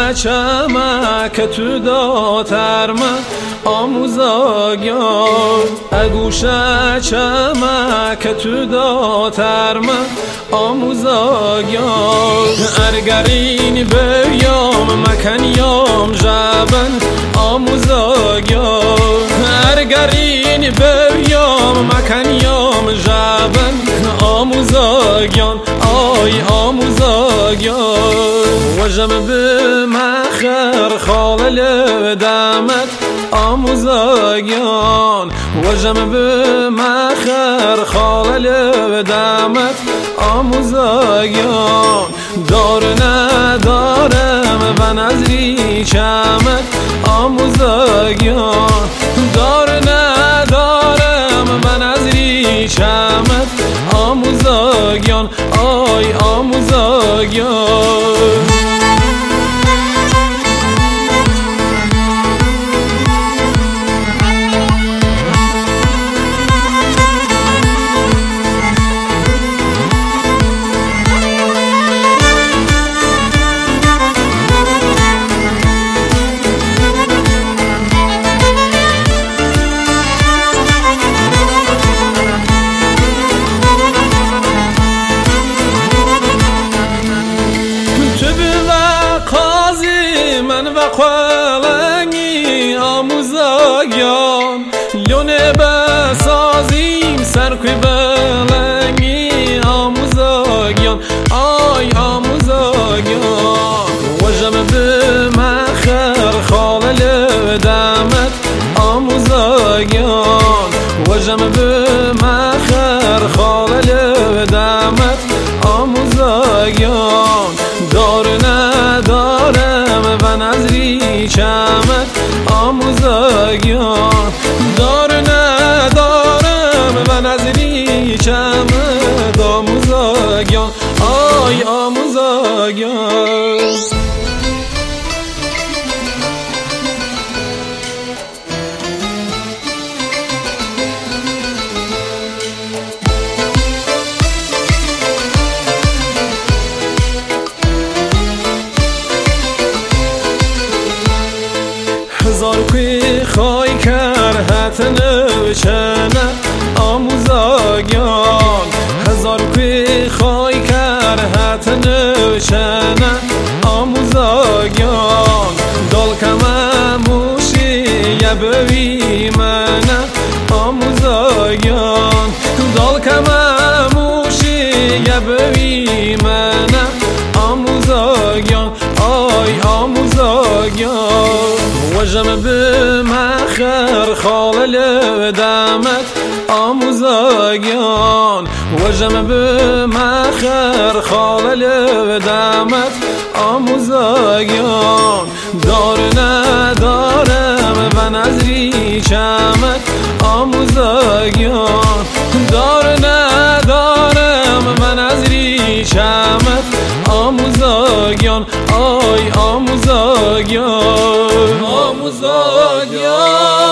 چمک تو داترم آموزاگان اگوش چمک تو داترم آموزاگان ارگرین بیام مکنیام جبن آموزاگان ارگرین بیام مکنیام جبن آموزاگان آی آموزاگان وجم بمخر خالل دمت آموزاگان وجم بمخر خالل دمت آموزاگان دار ندارم و نظری چمت آموزاگان دار ندارم و نظری چمت آموزاگان آی آموزاگان من و قلنگی آموزاگان لونه بسازیم سرکوی بلنگی آموزاگان آی آموزاگان وجم بمخر خالل دمت آموزاگان وجم بمخر خالل دمت آموزاگان دار ندارم و نظری چمت آموزاگان دار ندارم و نظری چمت آموزاگان آی آموزاگان هزار کوی خواهی کرهت نوچنه آموزاگان هزار کوی خواهی کرهت نوچنه آموزاگان دال کمه موشی یه بوی منه آموزاگان دال کمه موشی یه بوی منه آموزاگان آی آموزاگان وجم بمخر خالل دمت آموزاگان وجم بمخر خالل دمت آموزاگان دار ندارم و نظری چمت آموزاگان دار ندارم و نظری چمت آموزاگان آی آموزاگان آموزاگان